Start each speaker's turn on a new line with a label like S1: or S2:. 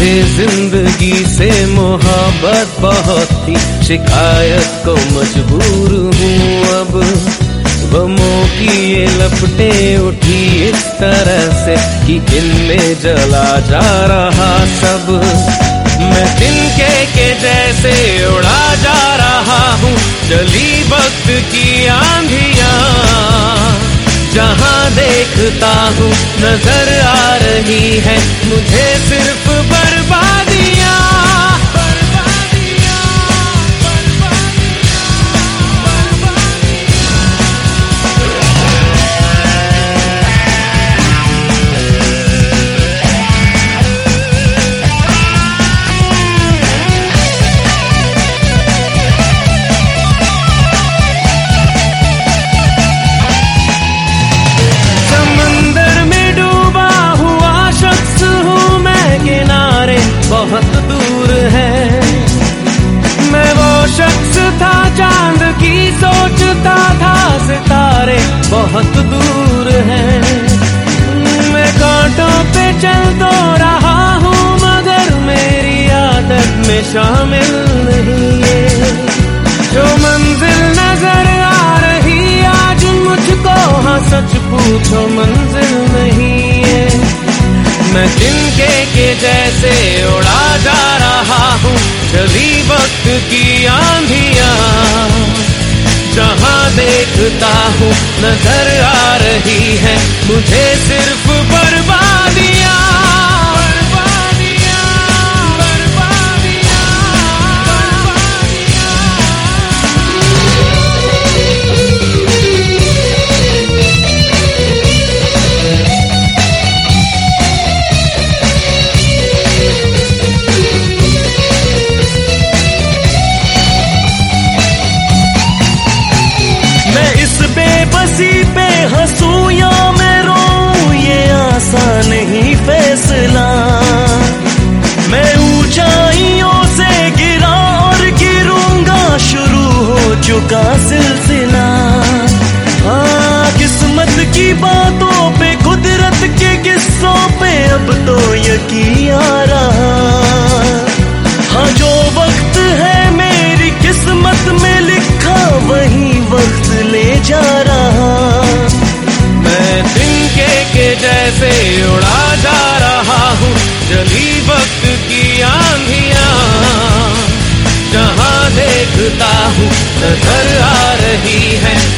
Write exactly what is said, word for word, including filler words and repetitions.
S1: मुझे जिंदगी से मोहब्बत बहुत थी, शिकायत को मजबूर हूँ अब। गमों की ये लपटें उठी इस तरह से कि इनमें जला जा रहा सब। मैं तिनके के जैसे उड़ा जा रहा हूँ, चली वक्त की आंधियाँ। जहाँ देखता हूँ नजर आ रही है मुझे सिर्फ बर्बादियाँ। बहुत दूर है मैं वो शख्स था, चांद की सोचता था, सितारे बहुत दूर हैं। मैं कांटों पे चल तो रहा हूँ मगर मेरी आदत में शामिल नहीं है। जो मंजिल नजर आ रही आज मुझको, हाँ सच पूछो मंजिल नहीं है। मैं तिनके के जैसे उड़ा जा रहा हूँ, चली वक्त की आंधियाँ। जहाँ देखता हूँ नजर आ रही है मुझे सिर्फ बर्बादियाँ।
S2: बेबसी पे हंसूं या मैं रोऊं ये आसान नहीं फैसला। मैं ऊंचाइयों से गिरा और गिरूंगा, शुरू हो चुका सिलसिला। हाँ किस्मत की बातों पे, कुदरत के किस्सों पे अब तो यकीन आ रहा। हाँ जो वक्त है मेरी किस्मत में लिखा वही वक्त ले जा रहा।
S1: मैं तिनके के जैसे उड़ा जा रहा हूँ, जली वक्त की आंधियाँ। जहाँ देखता हूँ नजर आ रही है